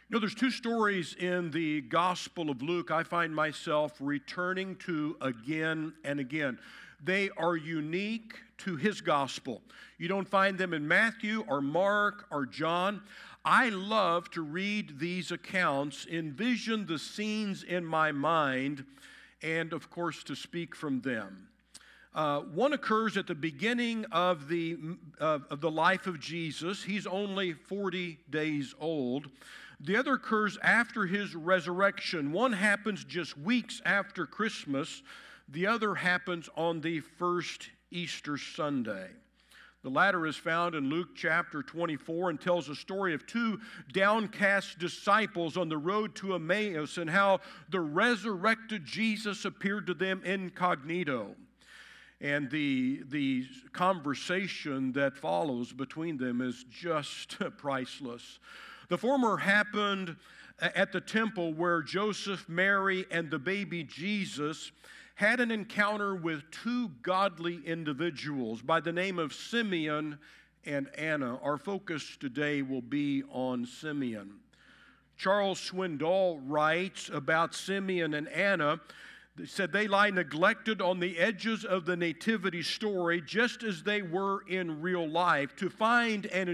There's two stories in the Gospel of Luke I find myself returning to again and again. They are unique to his gospel. You don't find them in Matthew or Mark or John. I love to read these accounts, envision the scenes in my mind, and of course to speak from them. One occurs at the beginning of the life of Jesus. He's only 40 days old. The other occurs after his resurrection. One happens just weeks after Christmas. The other happens on the first Easter Sunday. The latter is found in Luke chapter 24 and tells a story of two downcast disciples on the road to Emmaus and how the resurrected Jesus appeared to them incognito. And the conversation that follows between them is just priceless. The former happened at the temple where Joseph, Mary, and the baby Jesus had an encounter with two godly individuals by the name of Simeon and Anna. Our focus today will be on Simeon. Charles Swindoll writes about Simeon and Anna. He said they lie neglected on the edges of the nativity story just as they were in real life. To find and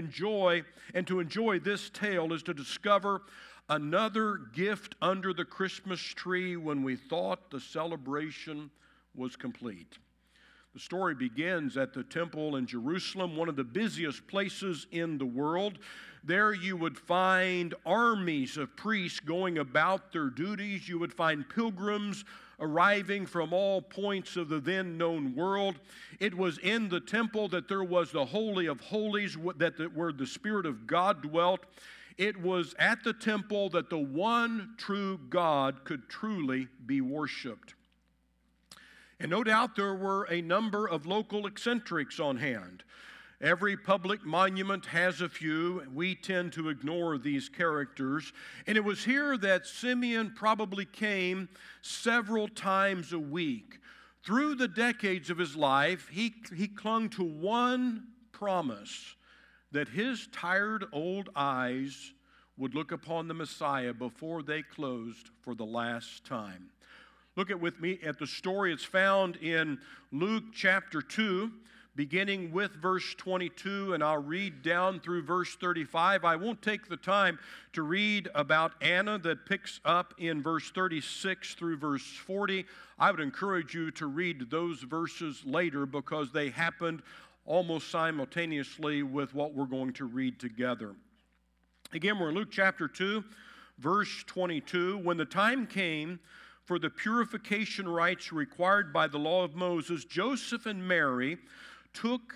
to enjoy this tale is to discover another gift under the Christmas tree when we thought the celebration was complete. The story begins at the temple in Jerusalem, one of the busiest places in the world. There you would find armies of priests going about their duties. You would find pilgrims arriving from all points of the then known world. It was in the temple that there was the Holy of Holies, where the Spirit of God dwelt. It was at the temple that the one true God could truly be worshiped. And no doubt there were a number of local eccentrics on hand. Every public monument has a few. We tend to ignore these characters. And it was here that Simeon probably came several times a week. Through the decades of his life, he clung to one promise, that his tired old eyes would look upon the Messiah before they closed for the last time. Look with me at the story. It's found in Luke chapter 2. Beginning with verse 22, and I'll read down through verse 35. I won't take the time to read about Anna that picks up in verse 36 through verse 40. I would encourage you to read those verses later because they happened almost simultaneously with what we're going to read together. Again, we're in Luke chapter 2, verse 22. When the time came for the purification rites required by the law of Moses, Joseph and Mary took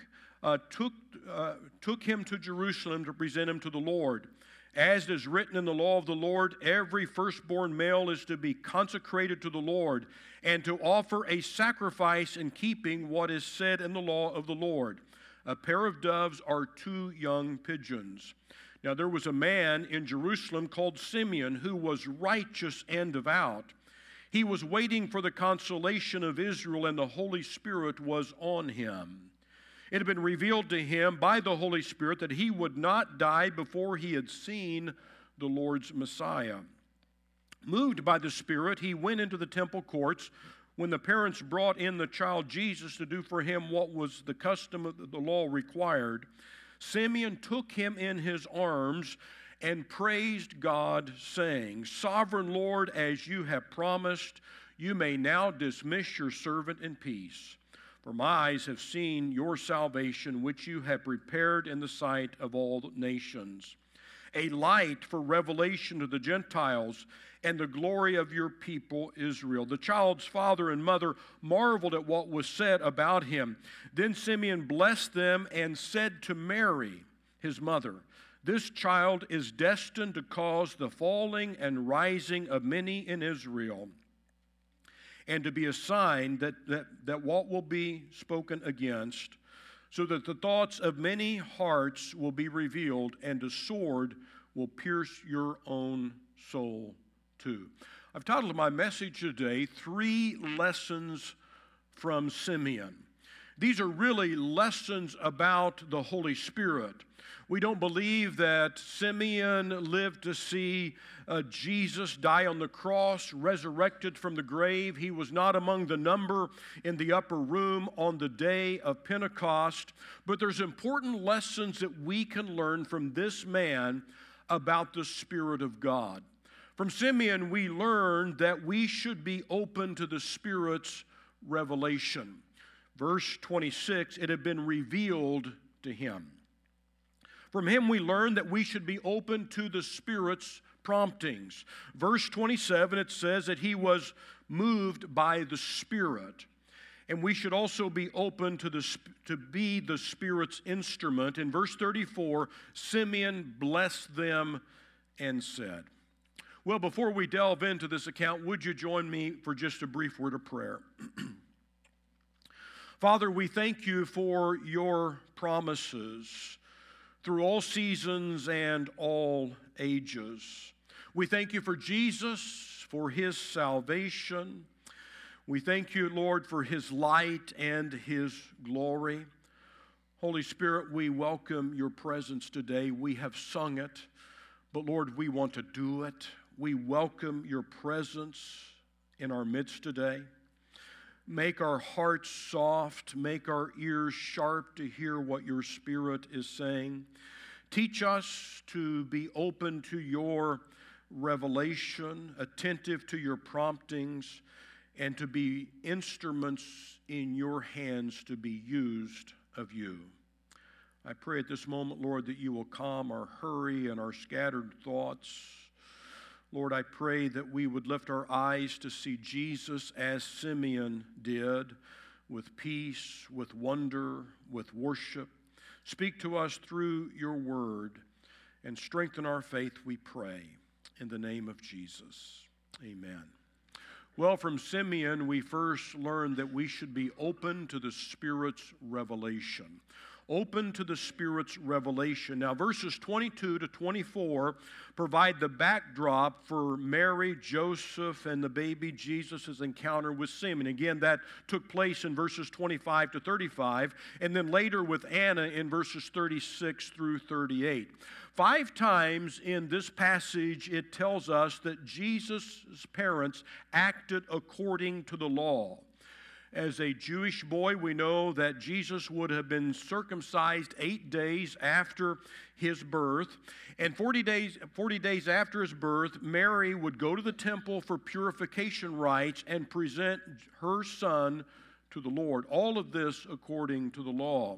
him to Jerusalem to present him to the Lord. As it is written in the law of the Lord, every firstborn male is to be consecrated to the Lord and to offer a sacrifice in keeping what is said in the law of the Lord. A pair of doves are two young pigeons. Now there was a man in Jerusalem called Simeon who was righteous and devout. He was waiting for the consolation of Israel, and the Holy Spirit was on him. It had been revealed to him by the Holy Spirit that he would not die before he had seen the Lord's Messiah. Moved by the Spirit, he went into the temple courts when the parents brought in the child Jesus to do for him what was the custom of the law required. Simeon took him in his arms and praised God, saying, "Sovereign Lord, as you have promised, you may now dismiss your servant in peace. For my eyes have seen your salvation, which you have prepared in the sight of all nations, a light for revelation to the Gentiles and the glory of your people Israel." The child's father and mother marveled at what was said about him. Then Simeon blessed them and said to Mary, his mother, "This child is destined to cause the falling and rising of many in Israel, and to be a sign that what will be spoken against, so that the thoughts of many hearts will be revealed, and a sword will pierce your own soul too." I've titled my message today, 3 Lessons from Simeon. These are really lessons about the Holy Spirit. We don't believe that Simeon lived to see Jesus die on the cross, resurrected from the grave. He was not among the number in the upper room on the day of Pentecost. But there's important lessons that we can learn from this man about the Spirit of God. From Simeon, we learned that we should be open to the Spirit's revelation. Verse 26, it had been revealed to him. From him we learn that we should be open to the Spirit's promptings. Verse 27, it says that he was moved by the Spirit. And we should also be open to be the Spirit's instrument. In verse 34, Simeon blessed them and said. Well, before we delve into this account, would you join me for just a brief word of prayer? Father, we thank you for your promises through all seasons and all ages. We thank you for Jesus, for his salvation. We thank you, Lord, for his light and his glory. Holy Spirit, we welcome your presence today. We have sung it, but Lord, we want to do it. We welcome your presence in our midst today. Make our hearts soft, make our ears sharp to hear what your Spirit is saying. Teach us to be open to your revelation, attentive to your promptings, and to be instruments in your hands to be used of you. I pray at this moment, Lord, that you will calm our hurry and our scattered thoughts. Lord, I pray that we would lift our eyes to see Jesus as Simeon did, with peace, with wonder, with worship. Speak to us through your word and strengthen our faith, we pray, in the name of Jesus. Amen. Well, from Simeon, we first learned that we should be open to the Spirit's revelation. Open to the Spirit's revelation. Now, verses 22 to 24 provide the backdrop for Mary, Joseph, and the baby Jesus' encounter with Simeon. Again, that took place in verses 25 to 35, and then later with Anna in verses 36 through 38. 5 times in this passage, it tells us that Jesus' parents acted according to the law. As a Jewish boy, we know that Jesus would have been circumcised 8 days after his birth. And 40 days after his birth, Mary would go to the temple for purification rites and present her son to the Lord. All of this according to the law.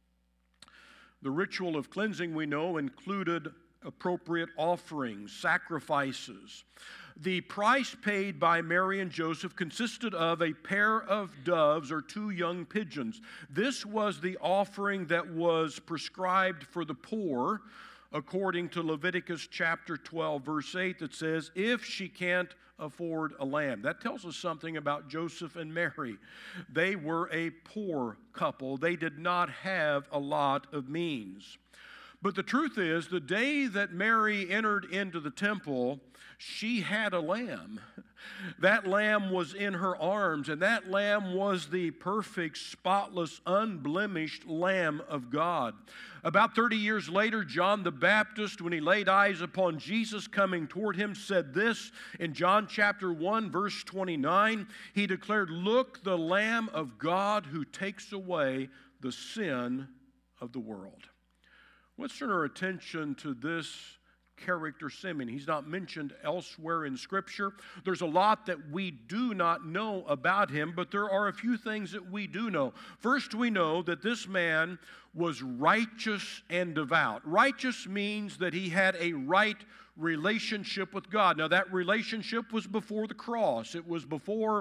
The ritual of cleansing, we know, included appropriate offerings, sacrifices. The price paid by Mary and Joseph consisted of a pair of doves or 2 young pigeons. This was the offering that was prescribed for the poor, according to Leviticus chapter 12, verse 8, that says, if she can't afford a lamb. That tells us something about Joseph and Mary. They were a poor couple. They did not have a lot of means. But the truth is, the day that Mary entered into the temple, she had a lamb. That lamb was in her arms, and that lamb was the perfect, spotless, unblemished Lamb of God. About 30 years later, John the Baptist, when he laid eyes upon Jesus coming toward him, said this in John chapter 1, verse 29. He declared, "Look, the Lamb of God who takes away the sin of the world." Let's turn our attention to this character, Simeon. He's not mentioned elsewhere in Scripture. There's a lot that we do not know about him, but there are a few things that we do know. First, we know that this man was righteous and devout. Righteous means that he had a right relationship with God. Now, that relationship was before the cross. It was before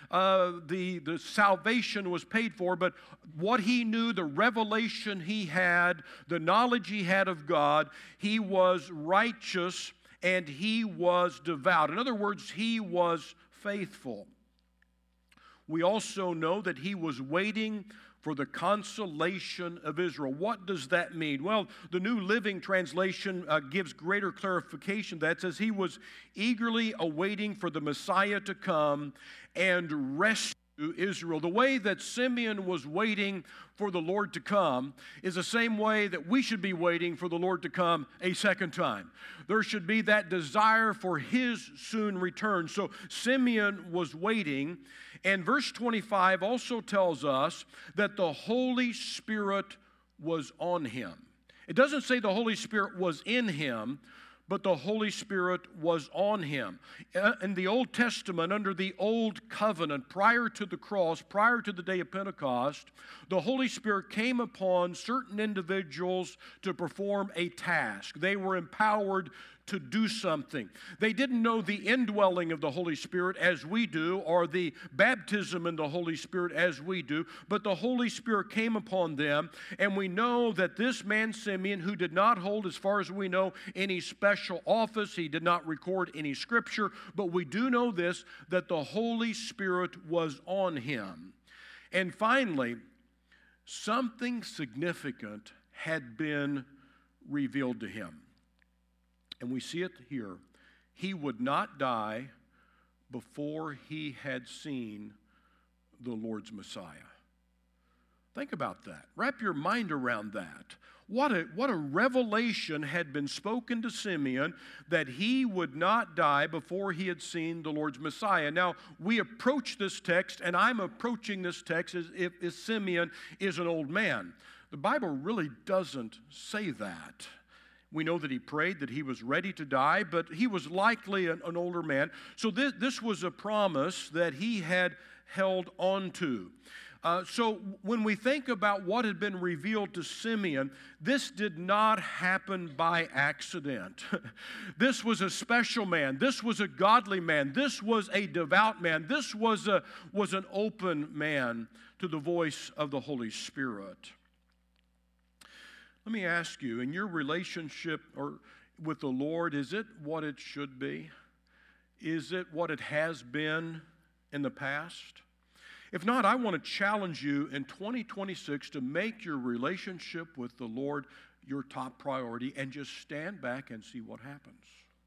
the salvation was paid for, but what he knew, the revelation he had, the knowledge he had of God, he was righteous and he was devout. In other words, he was faithful. We also know that he was waiting for the consolation of Israel. What does that mean? Well, the New Living Translation gives greater clarification. That says he was eagerly awaiting for the Messiah to come and rescue to Israel. The way that Simeon was waiting for the Lord to come is the same way that we should be waiting for the Lord to come a second time. There should be that desire for his soon return. So Simeon was waiting, and verse 25 also tells us that the Holy Spirit was on him. It doesn't say the Holy Spirit was in him, but the Holy Spirit was on him. In the Old Testament, under the Old Covenant, prior to the cross, prior to the day of Pentecost, the Holy Spirit came upon certain individuals to perform a task. They were empowered to do something. They didn't know the indwelling of the Holy Spirit as we do, or the baptism in the Holy Spirit as we do, but the Holy Spirit came upon them, and we know that this man Simeon, who did not hold, as far as we know, any special office, he did not record any scripture, but we do know this, that the Holy Spirit was on him. And finally, something significant had been revealed to him. And we see it here. He would not die before he had seen the Lord's Messiah. Think about that. Wrap your mind around that. What a revelation had been spoken to Simeon, that he would not die before he had seen the Lord's Messiah. Now, we approach this text, and I'm approaching this text as if Simeon is an old man. The Bible really doesn't say that. We know that he prayed that he was ready to die, but he was likely an older man. So this was a promise that he had held on to. So when we think about what had been revealed to Simeon, this did not happen by accident. This was a special man. This was a godly man. This was a devout man. This was an open man to the voice of the Holy Spirit. Let me ask you, in your relationship with the Lord, is it what it should be? Is it what it has been in the past? If not, I want to challenge you in 2026 to make your relationship with the Lord your top priority and just stand back and see what happens.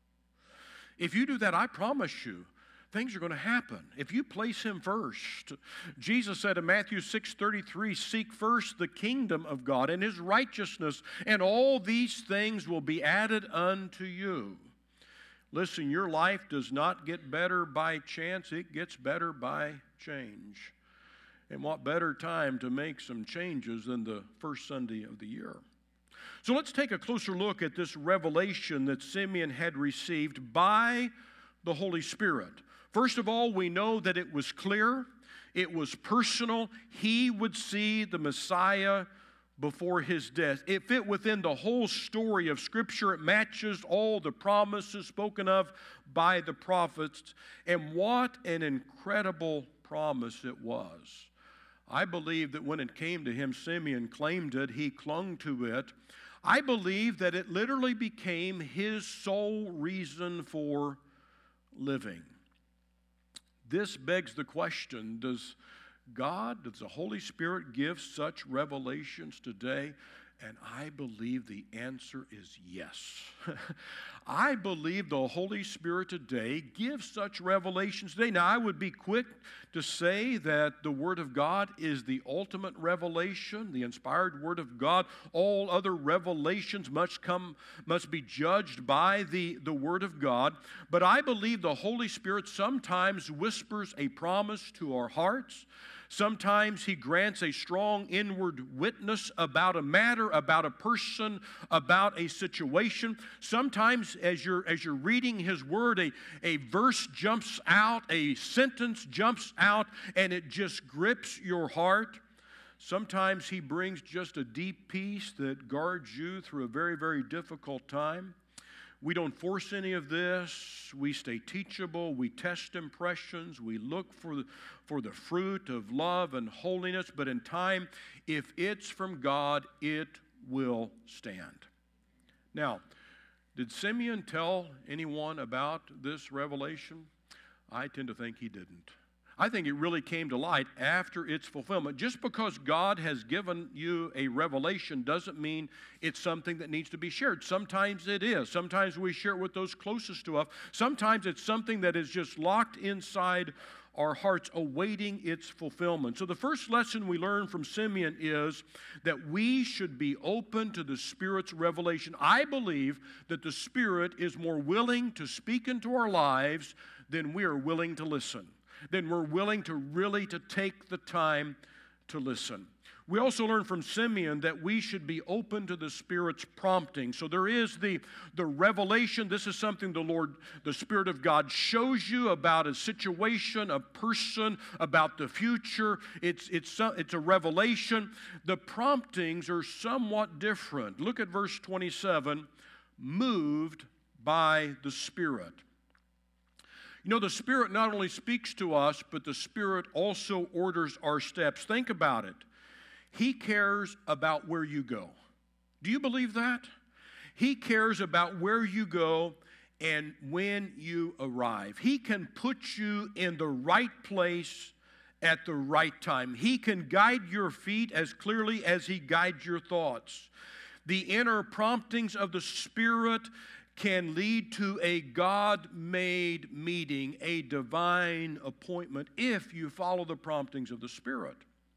If you do that, I promise you, things are going to happen. If you place him first, Jesus said in Matthew 6:33, seek first the kingdom of God and his righteousness, and all these things will be added unto you. Listen, your life does not get better by chance, it gets better by change. And what better time to make some changes than the first Sunday of the year? So let's take a closer look at this revelation that Simeon had received by the Holy Spirit. First of all, we know that it was clear, it was personal. He would see the Messiah before his death. It fit within the whole story of Scripture. It matches all the promises spoken of by the prophets. And what an incredible promise it was. I believe that when it came to him, Simeon claimed it, he clung to it. I believe that it literally became his sole reason for living. This begs the question, does the Holy Spirit give such revelations today? And I believe the answer is yes. I believe the Holy Spirit today gives such revelations today. Now, I would be quick to say that the Word of God is the ultimate revelation, the inspired Word of God. All other revelations must be judged by the Word of God. But I believe the Holy Spirit sometimes whispers a promise to our hearts. Sometimes he grants a strong inward witness about a matter, about a person, about a situation. Sometimes as you're reading his word, a verse jumps out, a sentence jumps out, and it just grips your heart. Sometimes he brings just a deep peace that guards you through a very, very difficult time. We don't force any of this. We stay teachable. We test impressions. We look for the fruit of love and holiness. But in time, if it's from God, it will stand. Now, did Simeon tell anyone about this revelation? I tend to think he didn't. I think it really came to light after its fulfillment. Just because God has given you a revelation doesn't mean it's something that needs to be shared. Sometimes it is. Sometimes we share it with those closest to us. Sometimes it's something that is just locked inside our hearts awaiting its fulfillment. So the first lesson we learn from Simeon is that we should be open to the Spirit's revelation. I believe that the Spirit is more willing to speak into our lives than we are willing to listen, than we're willing to really to take the time to listen. We also learn from Simeon that we should be open to the Spirit's prompting. So there is the revelation. This is something the Spirit of God shows you about a situation, a person, about the future. It's a revelation. The promptings are somewhat different. Look at verse 27, moved by the Spirit. You know, the Spirit not only speaks to us, but the Spirit also orders our steps. Think about it. He cares about where you go. Do you believe that? He cares about where you go and when you arrive. He can put you in the right place at the right time. He can guide your feet as clearly as He guides your thoughts. The inner promptings of the Spirit can lead to a God-made meeting, a divine appointment, if you follow the promptings of the Spirit.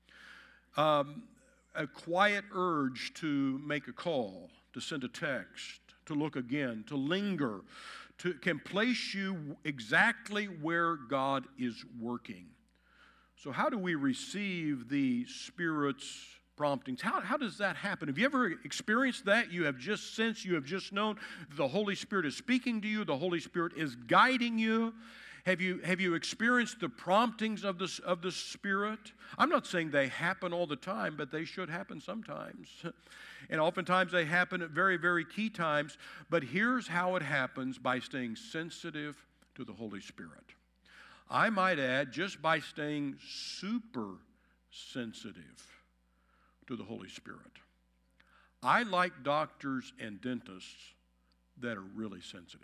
A quiet urge to make a call, to send a text, to look again, to linger, can place you exactly where God is working. So how do we receive the Spirit's promptings? How does that happen? Have you ever experienced that? You have just sensed, you have just known the Holy Spirit is speaking to you, the Holy Spirit is guiding you. Have you experienced the promptings of the Spirit? I'm not saying they happen all the time, but they should happen sometimes. And oftentimes they happen at very, very key times. But here's how it happens: by staying sensitive to the Holy Spirit. I might add, just by staying super sensitive to the Holy Spirit. I like doctors and dentists that are really sensitive.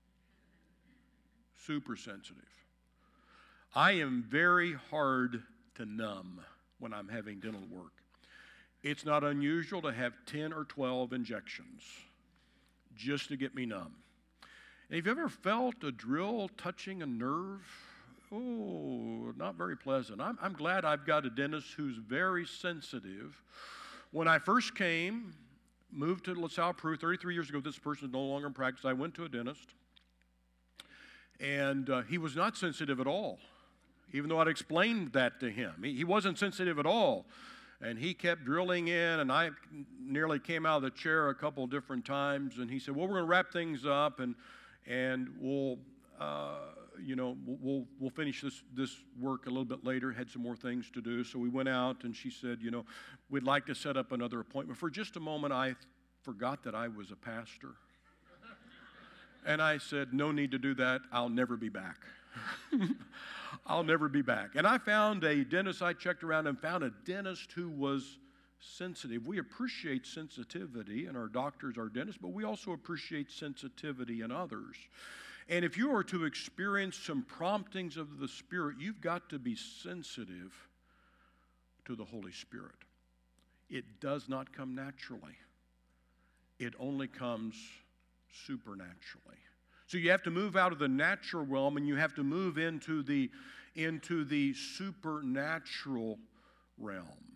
Super sensitive. I am very hard to numb when I'm having dental work. It's not unusual to have 10 or 12 injections just to get me numb. And have you ever felt a drill touching a nerve? Oh, not very pleasant. I'm glad I've got a dentist who's very sensitive. When I first moved to LaSalle, Peru, 33 years ago, this person is no longer in practice. I went to a dentist. And he was not sensitive at all, even though I'd explained that to him. He wasn't sensitive at all. And he kept drilling in, and I nearly came out of the chair a couple different times. And he said, well, we're going to wrap things up, and we'll finish this work a little bit later. Had some more things to do. So we went out, and she said, we'd like to set up another appointment. For just a moment, I forgot that I was a pastor. And I said, no need to do that. I'll never be back. I'll never be back. And I found a dentist. I checked around and found a dentist who was sensitive. We appreciate sensitivity in our doctors, our dentists, but we also appreciate sensitivity in others. And if you are to experience some promptings of the Spirit, you've got to be sensitive to the Holy Spirit. It does not come naturally. It only comes supernaturally. So you have to move out of the natural realm and you have to move into the supernatural realm.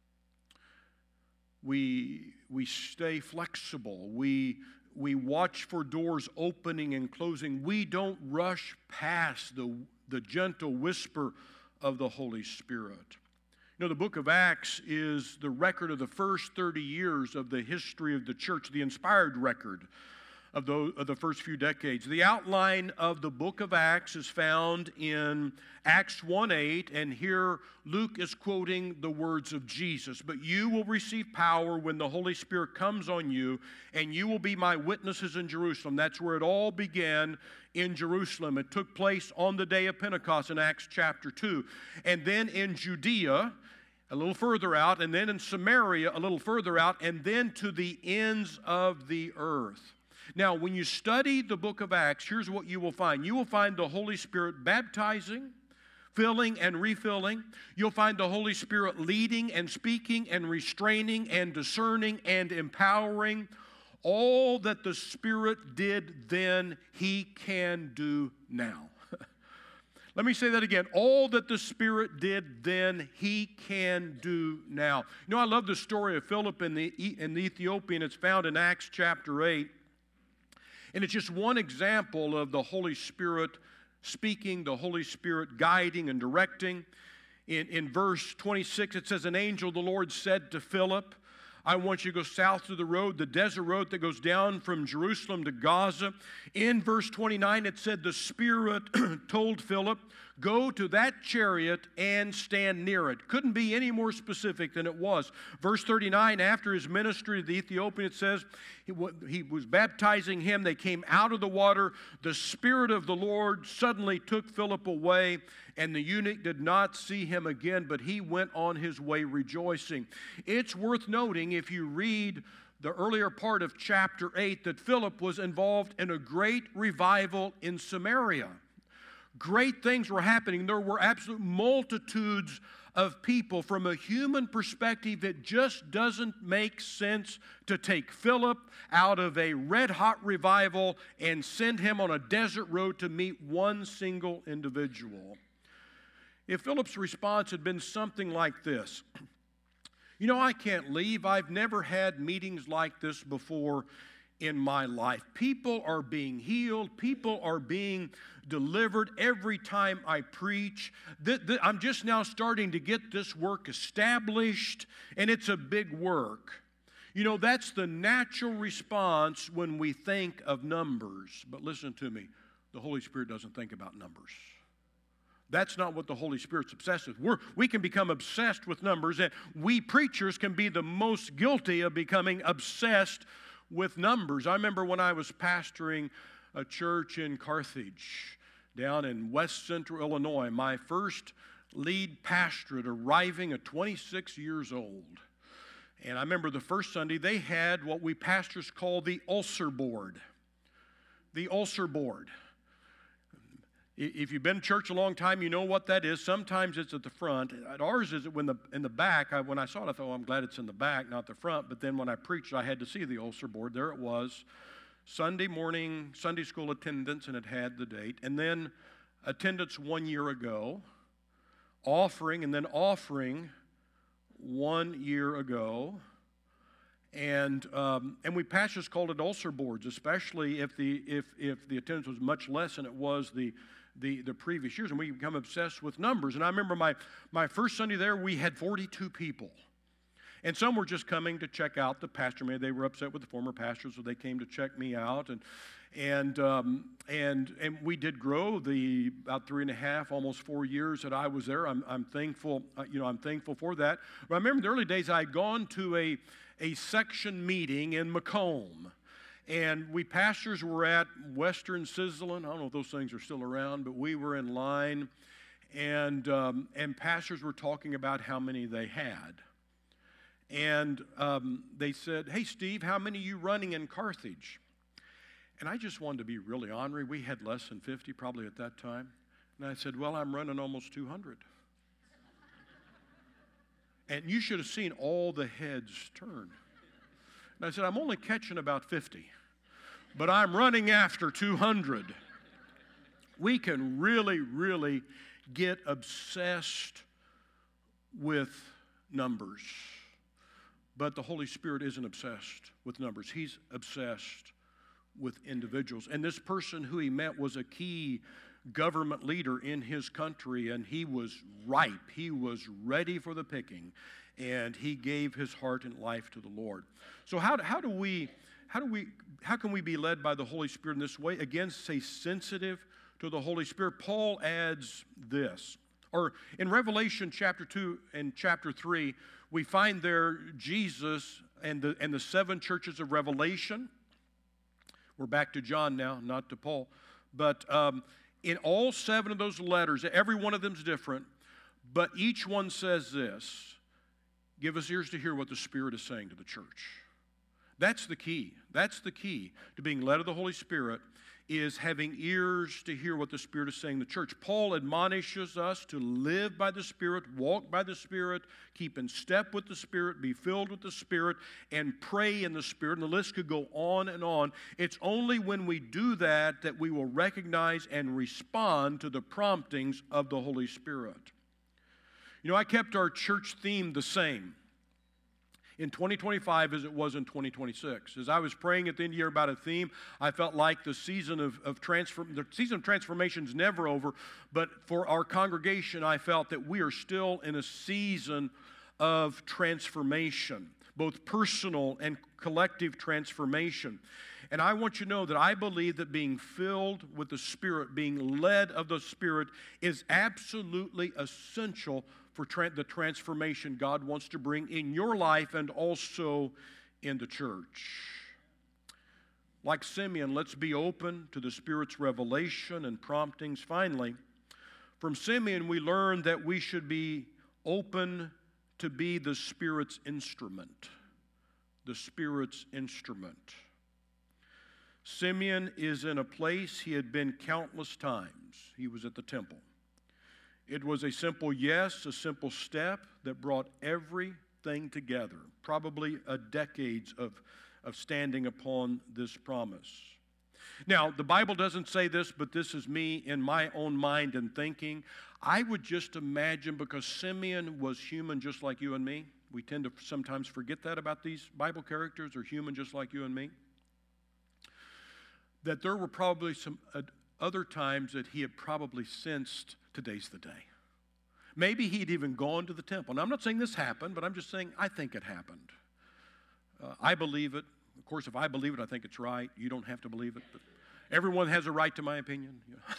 We stay flexible. We watch for doors opening and closing. We don't rush past the gentle whisper of the Holy Spirit. The book of Acts is the record of the first 30 years of the history of the church, the inspired record of the first few decades. The outline of the book of Acts is found in Acts 1:8, and here Luke is quoting the words of Jesus. But you will receive power when the Holy Spirit comes on you, and you will be my witnesses in Jerusalem. That's where it all began, in Jerusalem. It took place on the day of Pentecost in Acts chapter 2. And then in Judea, a little further out, and then in Samaria, a little further out, and then to the ends of the earth. Now, when you study the book of Acts, here's what you will find. You will find the Holy Spirit baptizing, filling and refilling. You'll find the Holy Spirit leading and speaking and restraining and discerning and empowering. All that the Spirit did then, He can do now. Let me say that again. All that the Spirit did then, He can do now. You know, I love the story of Philip and the Ethiopian. It's found in Acts chapter 8. And it's just one example of the Holy Spirit speaking, the Holy Spirit guiding and directing. In verse 26, it says, an angel of the Lord said to Philip, I want you to go south to the road, the desert road that goes down from Jerusalem to Gaza. In verse 29, it said, the Spirit told Philip, go to that chariot and stand near it. Couldn't be any more specific than it was. Verse 39, after his ministry to the Ethiopian, it says, he was baptizing him. They came out of the water. The Spirit of the Lord suddenly took Philip away, and the eunuch did not see him again, but he went on his way rejoicing. It's worth noting, if you read the earlier part of chapter 8, that Philip was involved in a great revival in Samaria. Great things were happening. There were absolute multitudes of people. From a human perspective, it just doesn't make sense to take Philip out of a red-hot revival and send him on a desert road to meet one single individual. If Philip's response had been something like this, you know, I can't leave. I've never had meetings like this before in my life. People are being healed. People are being delivered every time I preach. I'm just now starting to get this work established, and it's a big work. You know, that's the natural response when we think of numbers. But listen to me, the Holy Spirit doesn't think about numbers. That's not what the Holy Spirit's obsessed with. We can become obsessed with numbers, and we preachers can be the most guilty of becoming obsessed with numbers. I remember when I was pastoring a church in Carthage, down in west central Illinois, my first lead pastorate arriving at 26 years old. And I remember the first Sunday they had what we pastors call the ulcer board. The ulcer board. If you've been in church a long time, you know what that is. Sometimes it's at the front. At ours is in the back. When I saw it, I thought, I'm glad it's in the back, not the front. But then when I preached, I had to see the ulcer board. There it was. Sunday morning, Sunday school attendance, and it had the date. And then attendance 1 year ago. Offering, and then offering 1 year ago. And we pastors called it ulcer boards, especially if the attendance was much less than it was the previous years, and we become obsessed with numbers. And I remember my first Sunday there, we had 42 people. And some were just coming to check out the pastor. Maybe they were upset with the former pastor, so they came to check me out. And we did grow about 3.5, almost 4 years that I was there. I'm thankful. I'm thankful for that. But I remember in the early days I had gone to a section meeting in Macomb. And we pastors were at Western Sizzlin. I don't know if those things are still around, but we were in line, and pastors were talking about how many they had. And they said, hey, Steve, how many are you running in Carthage? And I just wanted to be really ornery. We had less than 50 probably at that time. And I said, well, I'm running almost 200. And you should have seen all the heads turn. And I said, I'm only catching about 50, but I'm running after 200. We can really, really get obsessed with numbers. But the Holy Spirit isn't obsessed with numbers. He's obsessed with individuals. And this person who he met was a key government leader in his country, and he was ripe. He was ready for the picking, and he gave his heart and life to the Lord. So how can we be led by the Holy Spirit in this way? Again, stay sensitive to the Holy Spirit. Paul adds this, or in Revelation chapter 2 and chapter 3, we find there Jesus and the seven churches of Revelation. We're back to John now, not to Paul, but in all seven of those letters, every one of them is different, but each one says this: give us ears to hear what the Spirit is saying to the church. That's the key. That's the key to being led of the Holy Spirit, is having ears to hear what the Spirit is saying to the church. Paul admonishes us to live by the Spirit, walk by the Spirit, keep in step with the Spirit, be filled with the Spirit, and pray in the Spirit. And the list could go on and on. It's only when we do that that we will recognize and respond to the promptings of the Holy Spirit. You know, I kept our church theme the same in 2025 as it was in 2026. As I was praying at the end of the year about a theme, I felt like the season of transformation is never over, but for our congregation, I felt that we are still in a season of transformation, both personal and collective transformation. And I want you to know that I believe that being filled with the Spirit, being led of the Spirit, is absolutely essential for the transformation God wants to bring in your life and also in the church. Like Simeon, let's be open to the Spirit's revelation and promptings. Finally, from Simeon, we learn that we should be open to be the Spirit's instrument. The Spirit's instrument. Simeon is in a place he had been countless times. He was at the temple. It was a simple yes, a simple step that brought everything together. Probably a decades of standing upon this promise. Now, the Bible doesn't say this, but this is me in my own mind and thinking. I would just imagine, because Simeon was human just like you and me. We tend to sometimes forget that about these Bible characters. They're human just like you and me. That there were probably some other times that he had probably sensed today's the day. Maybe he'd even gone to the temple. Now, I'm not saying this happened, but I'm just saying I think it happened. I believe it. Of course, if I believe it, I think it's right. You don't have to believe it, but everyone has a right to my opinion.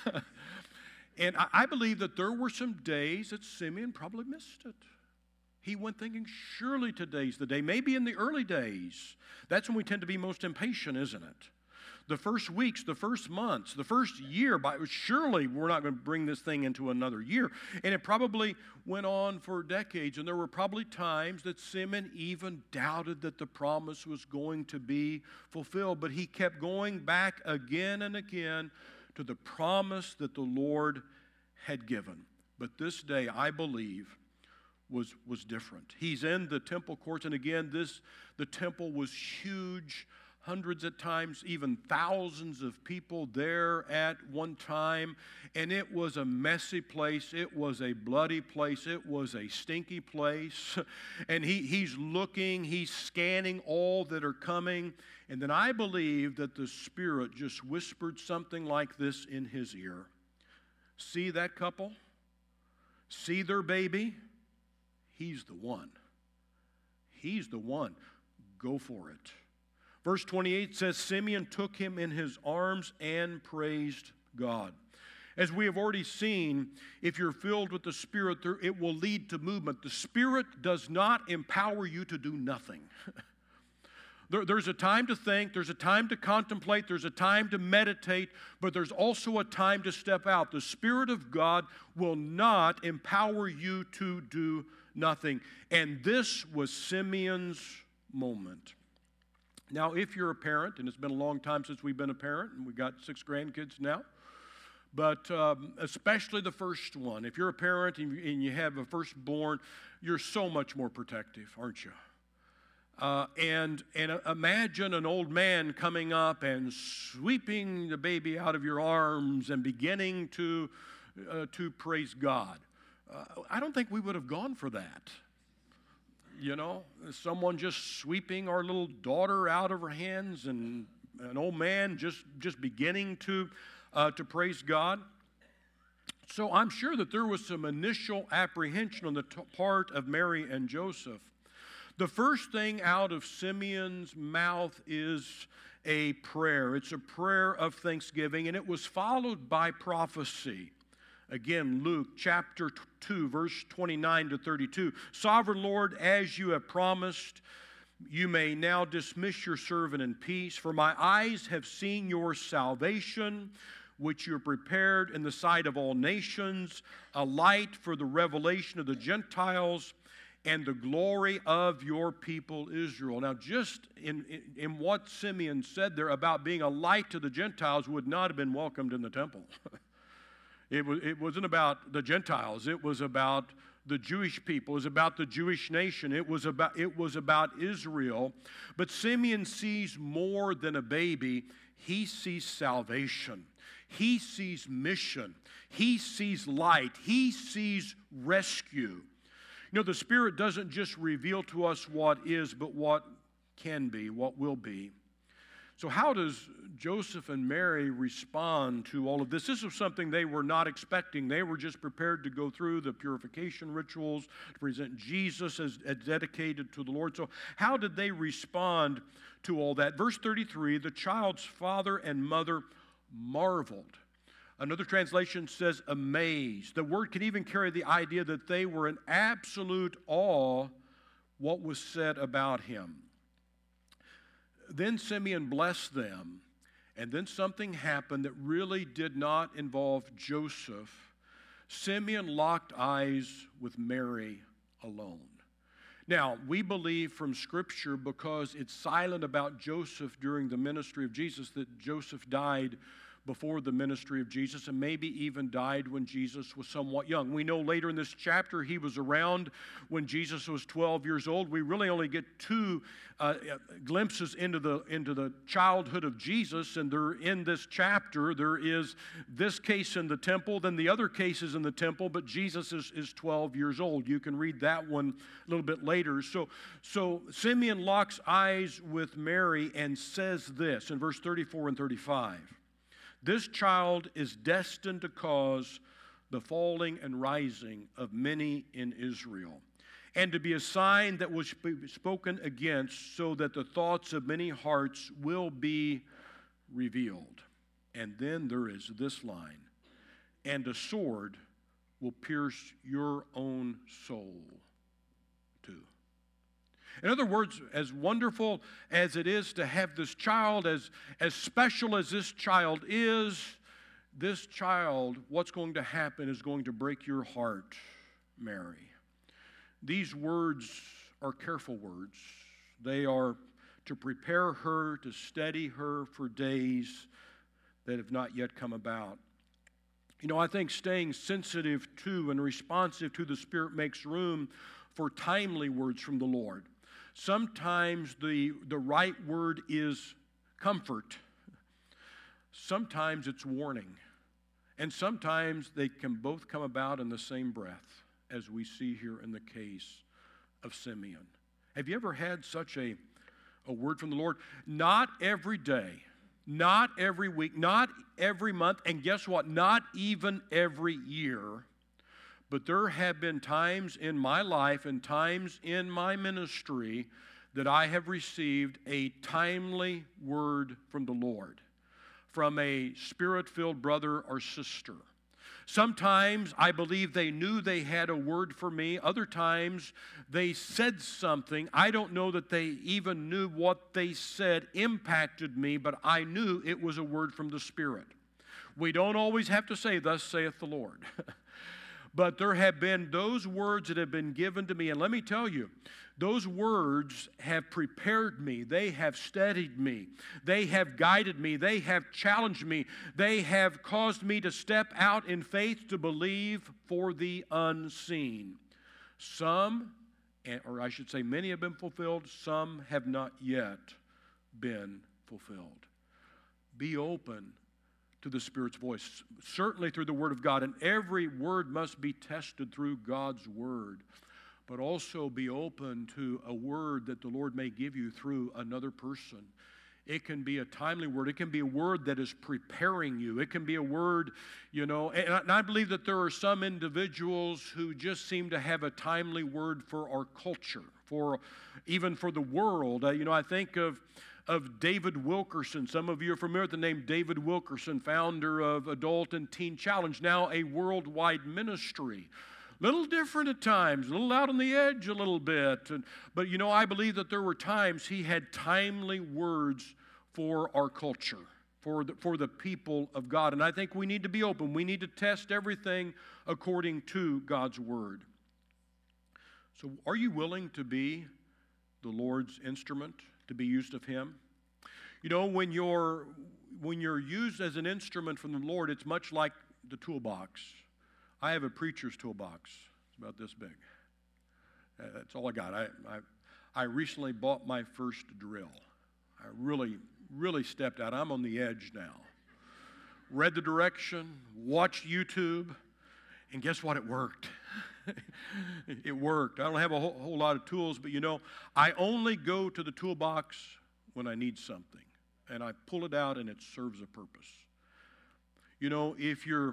And I believe that there were some days that Simeon probably missed it. He went thinking, surely today's the day. Maybe in the early days. That's when we tend to be most impatient, isn't it? The first weeks, the first months, the first year, surely we're not going to bring this thing into another year. And it probably went on for decades. And there were probably times that Simeon even doubted that the promise was going to be fulfilled. But he kept going back again and again to the promise that the Lord had given. But this day, I believe, was different. He's in the temple courts. And again, the temple was huge. Hundreds at times, even thousands of people there at one time. And it was a messy place. It was a bloody place. It was a stinky place. And he's looking, he's scanning all that are coming. And then I believe that the Spirit just whispered something like this in his ear. See that couple? See their baby? He's the one. He's the one. Go for it. Verse 28 says, Simeon took him in his arms and praised God. As we have already seen, if you're filled with the Spirit, it will lead to movement. The Spirit does not empower you to do nothing. There's a time to think, there's a time to contemplate, there's a time to meditate, but there's also a time to step out. The Spirit of God will not empower you to do nothing. And this was Simeon's moment. Now, if you're a parent, and it's been a long time since we've been a parent, and we've got 6 grandkids now, but especially the first one. If you're a parent and you have a firstborn, you're so much more protective, aren't you? And imagine an old man coming up and sweeping the baby out of your arms and beginning to praise God. I don't think we would have gone for that. You know, someone just sweeping our little daughter out of her hands and an old man just beginning to praise God. So I'm sure that there was some initial apprehension on the part of Mary and Joseph. The first thing out of Simeon's mouth is a prayer. It's a prayer of thanksgiving, and it was followed by prophecy. Again, Luke chapter 2, verse 29 to 32. Sovereign Lord, as you have promised, you may now dismiss your servant in peace, for my eyes have seen your salvation, which you have prepared in the sight of all nations, a light for the revelation of the Gentiles, and the glory of your people Israel. Now, just in what Simeon said there about being a light to the Gentiles would not have been welcomed in the temple. It wasn't about the Gentiles. It was about the Jewish people. It was about the Jewish nation. It was about Israel. But Simeon sees more than a baby. He sees salvation. He sees mission. He sees light. He sees rescue. You know, the Spirit doesn't just reveal to us what is, but what can be, what will be. So how does Joseph and Mary respond to all of this? This was something they were not expecting. They were just prepared to go through the purification rituals to present Jesus as dedicated to the Lord. So how did they respond to all that? Verse 33, the child's father and mother marveled. Another translation says amazed. The word can even carry the idea that they were in absolute awe what was said about him. Then Simeon blessed them, and then something happened that really did not involve Joseph. Simeon locked eyes with Mary alone. Now, we believe from Scripture, because it's silent about Joseph during the ministry of Jesus, that Joseph died before the ministry of Jesus, and maybe even died when Jesus was somewhat young. We know later in this chapter he was around when Jesus was 12 years old. We really only get two glimpses into the childhood of Jesus, and they're in this chapter. There is this case in the temple, then the other cases in the temple, but Jesus is 12 years old. You can read that one a little bit later. So Simeon locks eyes with Mary and says this in verse 34 and 35. This child is destined to cause the falling and rising of many in Israel, and to be a sign that will be spoken against, so that the thoughts of many hearts will be revealed. And then there is this line, and a sword will pierce your own soul too. In other words, as wonderful as it is to have this child, as special as this child is, this child, what's going to happen is going to break your heart, Mary. These words are careful words. They are to prepare her, to steady her for days that have not yet come about. You know, I think staying sensitive to and responsive to the Spirit makes room for timely words from the Lord. Sometimes the right word is comfort. Sometimes it's warning. And sometimes they can both come about in the same breath, as we see here in the case of Simeon. Have you ever had such a word from the Lord? Not every day, not every week, not every month, and guess what? Not even every year. But there have been times in my life and times in my ministry that I have received a timely word from the Lord, from a Spirit-filled brother or sister. Sometimes I believe they knew they had a word for me. Other times they said something. I don't know that they even knew what they said impacted me, but I knew it was a word from the Spirit. We don't always have to say, "Thus saith the Lord." But there have been those words that have been given to me. And let me tell you, those words have prepared me. They have steadied me. They have guided me. They have challenged me. They have caused me to step out in faith to believe for the unseen. Some, or I should say many, have been fulfilled. Some have not yet been fulfilled. Be open to the Spirit's voice, certainly through the Word of God, and every word must be tested through God's Word, but also be open to a word that the Lord may give you through another person. It can be a timely word. It can be a word that is preparing you. It can be a word, and I believe that there are some individuals who just seem to have a timely word for our culture, even for the world. I think of David Wilkerson. Some of you are familiar with the name David Wilkerson, founder of Adult and Teen Challenge, now a worldwide ministry. Little different at times, a little out on the edge a little bit. But I believe that there were times he had timely words for our culture, for the people of God. And I think we need to be open. We need to test everything according to God's Word. So are you willing to be the Lord's instrument, to be used of Him? You know, when you're used as an instrument from the Lord, it's much like the toolbox. I have a preacher's toolbox. It's about this big. That's all I got. I recently bought my first drill. I really stepped out. I'm on the edge now. Read the direction, watched YouTube, and guess what? It worked. It worked. I don't have a whole lot of tools, but you know, I only go to the toolbox when I need something, and I pull it out, and it serves a purpose. You know, if you're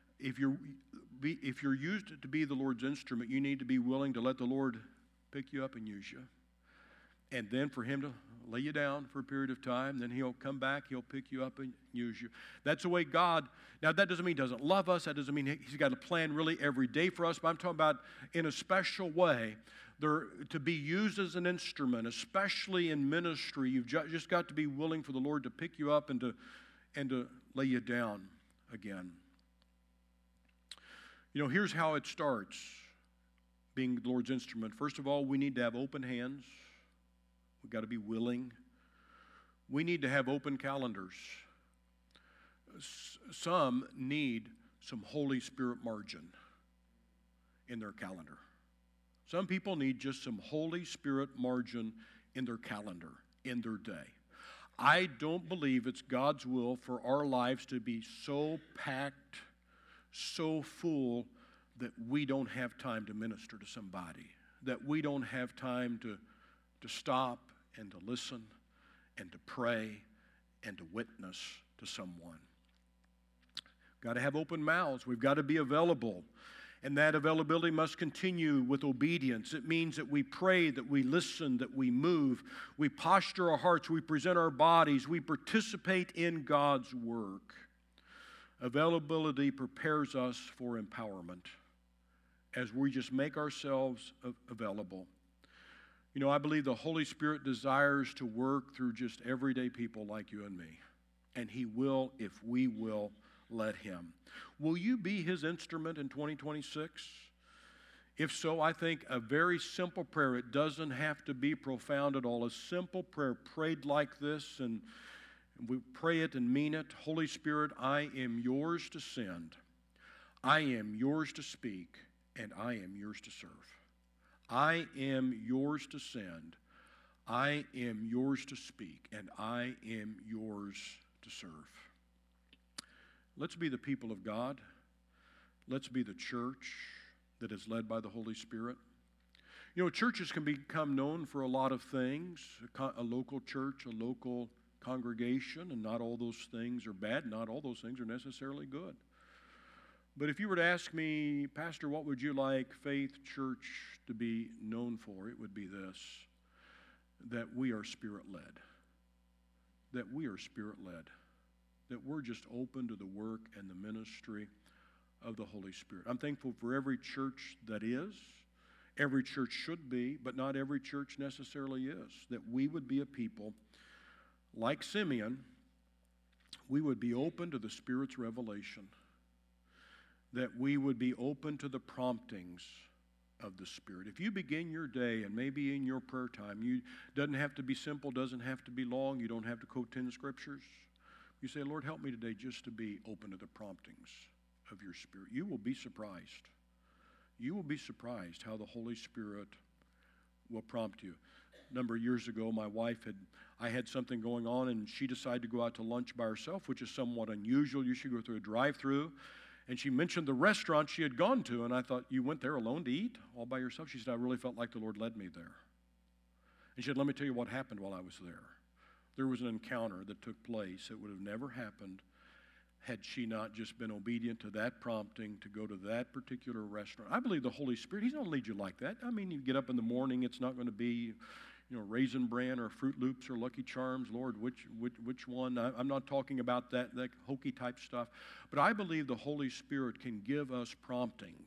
used to be the Lord's instrument, you need to be willing to let the Lord pick you up and use you, and then for Him to lay you down for a period of time. Then He'll come back, He'll pick you up and use you. That's the way God, now that doesn't mean He doesn't love us, that doesn't mean He's got a plan really every day for us, but I'm talking about in a special way. To be used as an instrument, especially in ministry, you've just got to be willing for the Lord to pick you up and to lay you down again. You know, here's how it starts, being the Lord's instrument. First of all, we need to have open hands. We've got to be willing. We need to have open calendars. Some need some Holy Spirit margin in their calendar. Some people need just some Holy Spirit margin in their calendar, in their day. I don't believe it's God's will for our lives to be so packed, so full, that we don't have time to minister to somebody, that we don't have time to stop and to listen and to pray and to witness to someone. Got to have open mouths. We've got to be available. And that availability must continue with obedience. It means that we pray, that we listen, that we move, we posture our hearts, we present our bodies, we participate in God's work. Availability prepares us for empowerment as we just make ourselves available. You know, I believe the Holy Spirit desires to work through just everyday people like you and me. And He will if we will let Him. Will you be His instrument in 2026? If so, I think a very simple prayer, it doesn't have to be profound at all. A simple prayer prayed like this, and we pray it and mean it. Holy Spirit, I am yours to send. I am yours to speak, and I am yours to serve. I am yours to send. I am yours to speak, and I am yours to serve. Let's be the people of God. Let's be the church that is led by the Holy Spirit. You know, churches can become known for a lot of things, a local church, a local congregation, and not all those things are bad. Not all those things are necessarily good. But if you were to ask me, Pastor, what would you like Faith Church to be known for? It would be this, that we are Spirit-led. That we are Spirit-led. That we're just open to the work and the ministry of the Holy Spirit. I'm thankful for every church that is. Every church should be, but not every church necessarily is. That we would be a people like Simeon, we would be open to the Spirit's revelation. That we would be open to the promptings of the Spirit. If you begin your day, and maybe in your prayer time, doesn't have to be simple, doesn't have to be long, you don't have to quote 10 scriptures. You say, Lord, help me today just to be open to the promptings of your Spirit. You will be surprised. You will be surprised how the Holy Spirit will prompt you. A number of years ago, my wife I had something going on, and she decided to go out to lunch by herself, which is somewhat unusual. You should go through a drive-through. And she mentioned the restaurant she had gone to, and I thought, you went there alone to eat, all by yourself? She said, I really felt like the Lord led me there. And she said, let me tell you what happened while I was there. There was an encounter that took place that would have never happened had she not just been obedient to that prompting to go to that particular restaurant. I believe the Holy Spirit, He's going to lead you like that. I mean, you get up in the morning, it's not going to be, Raisin Bran or Fruit Loops or Lucky Charms. Lord, which one? I'm not talking about that hokey type stuff. But I believe the Holy Spirit can give us promptings.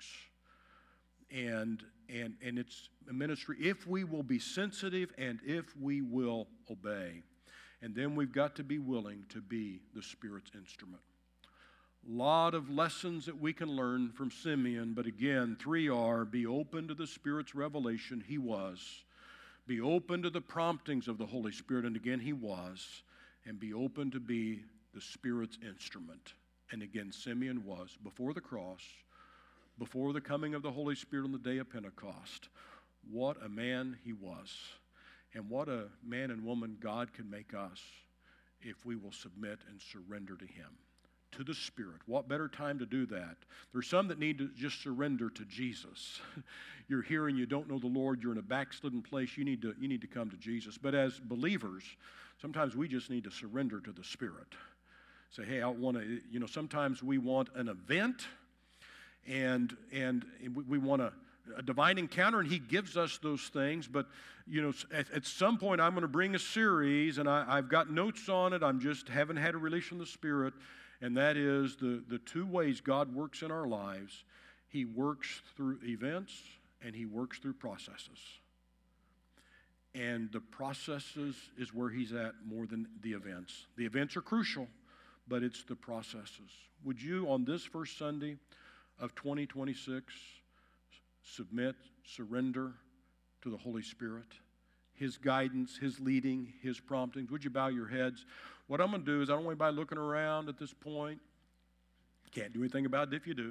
And it's a ministry if we will be sensitive and if we will obey. And then we've got to be willing to be the Spirit's instrument. lot of lessons that we can learn from Simeon, but again, 3 are: be open to the Spirit's revelation, he was; be open to the promptings of the Holy Spirit, and again, he was; and be open to be the Spirit's instrument. And again, Simeon was, before the cross, before the coming of the Holy Spirit on the day of Pentecost. What a man he was, and what a man and woman God can make us if we will submit and surrender to him, to the Spirit. What better time to do that? There's some that need to just surrender to Jesus. You're here and you don't know the Lord. You're in a backslidden place. You need to come to Jesus. But as believers, sometimes we just need to surrender to the Spirit. Say, hey, I want to, sometimes we want an event and we want a divine encounter, and he gives us those things. But, at some point I'm going to bring a series, and I've got notes on it. I'm just haven't had a release from the Spirit. And that is the 2 ways God works in our lives. He works through events, and he works through processes. And the processes is where he's at more than the events. The events are crucial, but it's the processes. Would you, on this first Sunday of 2026, submit, surrender to the Holy Spirit, his guidance, his leading, his promptings? Would you bow your heads? What I'm going to do is, I don't want anybody looking around at this point. Can't do anything about it if you do.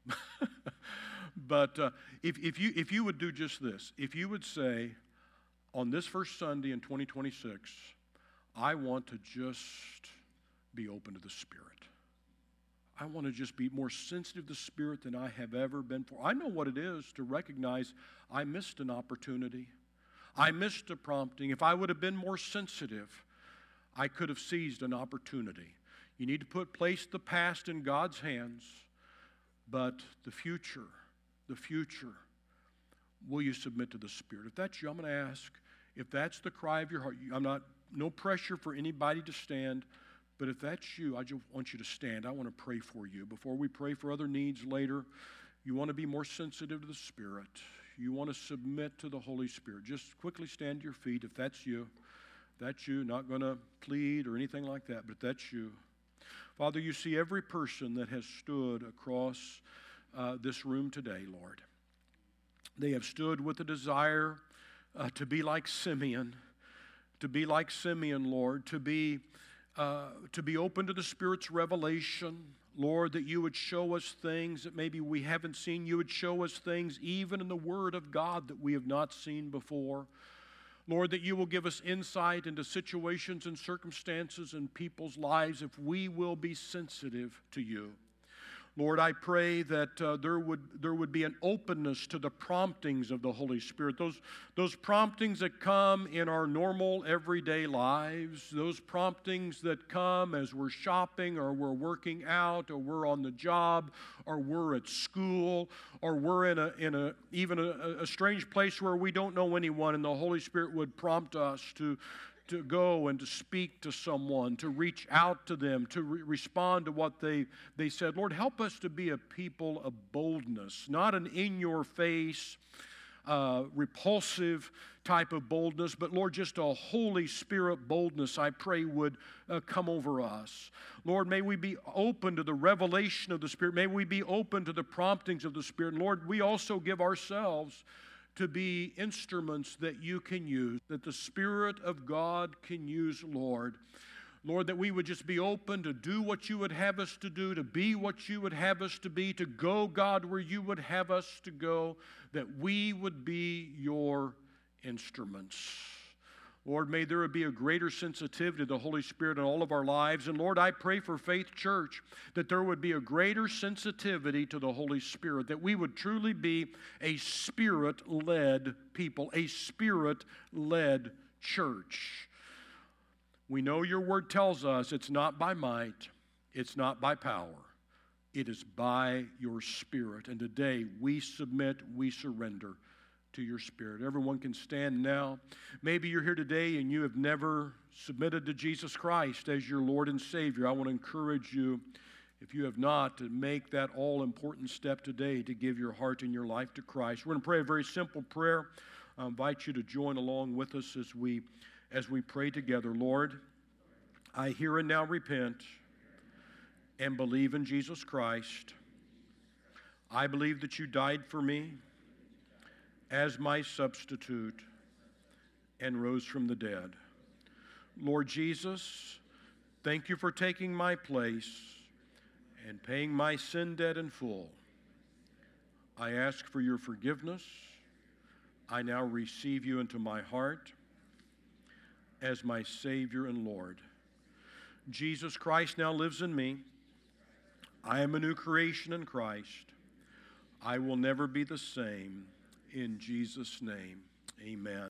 But if you would do just this, if you would say, on this first Sunday in 2026, I want to just be open to the Spirit. I want to just be more sensitive to the Spirit than I have ever been for. I know what it is to recognize I missed an opportunity. I missed a prompting. If I would have been more sensitive, I could have seized an opportunity. You need to place the past in God's hands, but the future, will you submit to the Spirit? If that's you, I'm going to ask, if that's the cry of your heart, no pressure for anybody to stand, but if that's you, I just want you to stand. I want to pray for you. Before we pray for other needs later, you want to be more sensitive to the Spirit. You want to submit to the Holy Spirit. Just quickly stand to your feet if that's you. That's you, not going to plead or anything like that, but that's you. Father, you see every person that has stood across this room today, Lord. They have stood with a desire to be like Simeon, Lord, to be open to the Spirit's revelation. Lord, that you would show us things that maybe we haven't seen. You would show us things even in the Word of God that we have not seen before. Lord, that you will give us insight into situations and circumstances in people's lives if we will be sensitive to you. Lord, I pray that there would be an openness to the promptings of the Holy Spirit, those promptings that come in our normal everyday lives, those promptings that come as we're shopping or we're working out or we're on the job or we're at school or we're in even a strange place where we don't know anyone, and the Holy Spirit would prompt us to go and to speak to someone, to reach out to them, to respond to what they said. Lord, help us to be a people of boldness, not an in-your-face, repulsive type of boldness, but Lord, just a Holy Spirit boldness, I pray, would come over us. Lord, may we be open to the revelation of the Spirit. May we be open to the promptings of the Spirit. And Lord, we also give ourselves to be instruments that you can use, that the Spirit of God can use, Lord. Lord, that we would just be open to do what you would have us to do, to be what you would have us to be, to go, God, where you would have us to go, that we would be your instruments. Lord, may there be a greater sensitivity to the Holy Spirit in all of our lives. And Lord, I pray for Faith Church that there would be a greater sensitivity to the Holy Spirit, that we would truly be a Spirit-led people, a Spirit-led church. We know your word tells us it's not by might, it's not by power, it is by your Spirit. And today we submit, we surrender to your Spirit. Everyone can stand now. Maybe you're here today and you have never submitted to Jesus Christ as your Lord and Savior. I want to encourage you, if you have not, to make that all-important step today to give your heart and your life to Christ. We're going to pray a very simple prayer. I invite you to join along with us as we pray together. Lord, I hear and now repent and believe in Jesus Christ. I believe that you died for me as my substitute and rose from the dead. Lord Jesus, thank you for taking my place and paying my sin debt in full. I ask for your forgiveness. I now receive you into my heart as my Savior and Lord. Jesus Christ now lives in me. I am a new creation in Christ. I will never be the same. In Jesus' name, amen.